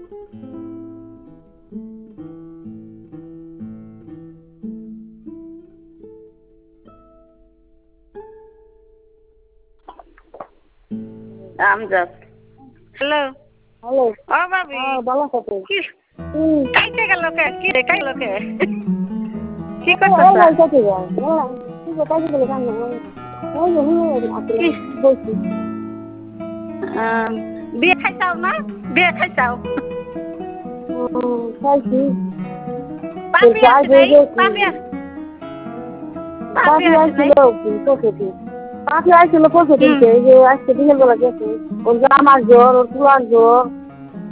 Amjad hello hello. ও ভাবি ভালো আছো? কি কাইতে গেল কে কি রে কাইলো কে কি ওই করতেছ কাটে যায়। কি কাটে গেল কেন? ওই যে আসলে কি বলছি। বিয়ে খাইছাও না বিয়ে খাইছাও খাইছি। পাপি যাই আসে নাই বলবে কি? পাপি পাপি পাখি আসে নাই আসছিল কি পশুটি। পাখি আসছিল পশুটি হুম যে আজকে দিনের বেলা গেছে। ওর জামার জ্বর, ওর তুলার জ্বর।